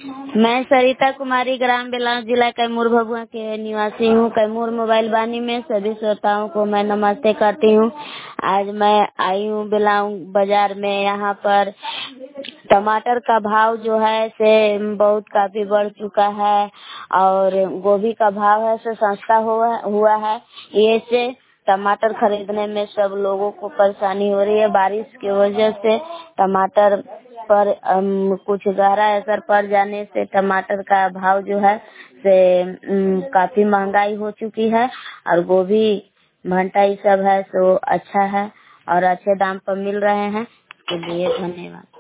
मैं सरिता कुमारी ग्राम बेलाव जिला कैमूर भभुआ के निवासी हूँ। कैमूर मोबाइल वाणी में सभी श्रोताओं को मैं नमस्ते करती हूँ। आज मैं आई हूँ बेलाव बाजार में। यहाँ पर टमाटर का भाव जो है से बहुत काफी बढ़ चुका है और गोभी का भाव है से सस्ता हुआ है। ये से टमाटर खरीदने में सब लोगों को परेशानी हो रही है। बारिश की वजह से टमाटर पर कुछ गहरा असर पड़ जाने से टमाटर का भाव जो है से काफी महंगाई हो चुकी है और गोभी भंटा ये सब है सो अच्छा है और अच्छे दाम पर मिल रहे हैं। इसके लिए धन्यवाद।